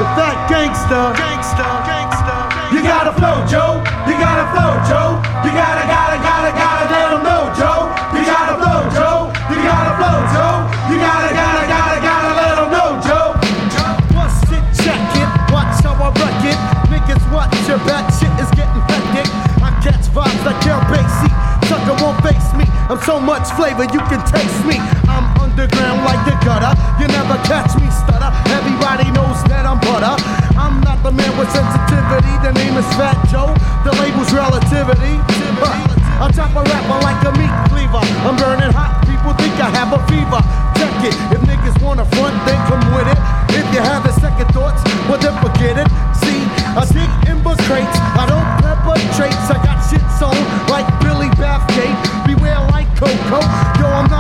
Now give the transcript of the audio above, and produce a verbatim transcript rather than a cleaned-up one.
Fat gangster. Gangsta, gangsta. You gotta flow, Joe. You gotta flow, Joe. You gotta, gotta, gotta, gotta let them know, Joe. You gotta flow, Joe. You gotta flow, Joe. You gotta, gotta, gotta, gotta let them know, Joe. Bust it, check it, watch how I wreck it. Niggas watch your back, shit is getting hectic. I catch vibes like Count Basie. Sucker won't face me. I'm so much flavor, you can taste me. I'm underground like the gutter. You never catch me stutter. Everybody knows that I'm butter. I'm not the man with sensitivity. The name is Fat Joe. The label's relativity. Uh, I chop a rapper like a meat cleaver. I'm